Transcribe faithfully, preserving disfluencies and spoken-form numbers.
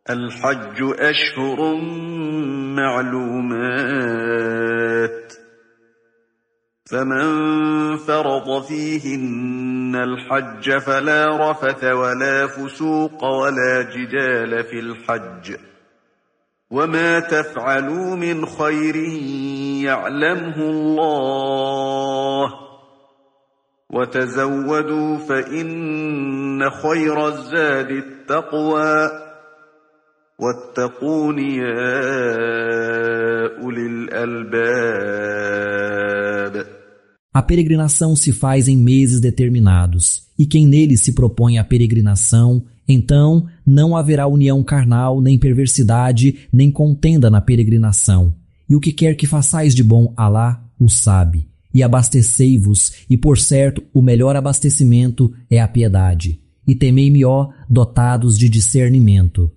الحج أشهر معلومات، فمن فرض فيهن الحج فلا رفث ولا فسوق ولا جدال في الحج، وما تفعلوا من خير يعلمه الله، وتزودوا فإن خير الزاد التقوى، واتقون يا أولي الألباب. A peregrinação se faz em meses determinados, e quem neles se propõe a peregrinação, então não haverá união carnal, nem perversidade, nem contenda na peregrinação. E o que quer que façais de bom, Alá o sabe. E abastecei-vos, e por certo o melhor abastecimento é a piedade. E temei-me, ó, dotados de discernimento.